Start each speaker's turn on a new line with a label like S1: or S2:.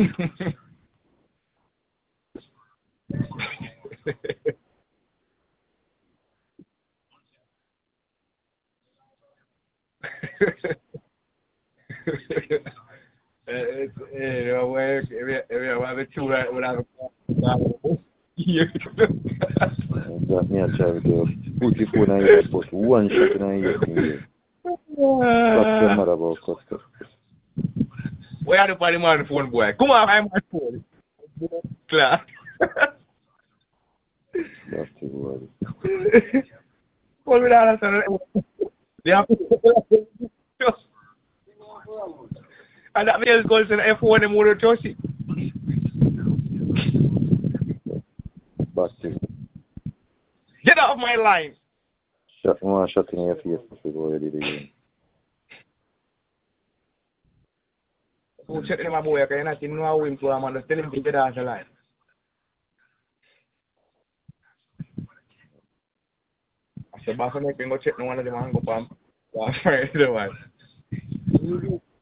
S1: That me a try with you. Put your phone on your head, but one shot in your head in here. Talk to your mother about custard.
S2: Where are the party man phone boy? Come on, I'm my phone. Class.
S1: That's the word.
S2: Call me that answer. They have to. And that means goes to the F1 and motor Toshi.
S1: Back to you.
S2: Get off my line.
S1: Shut in your face before you did it again.
S2: Who check in my boy? Because I didn't know how him to understand him to get off the line. I said, Boss, I'm going to check no one of them and go palm. That's right, the one.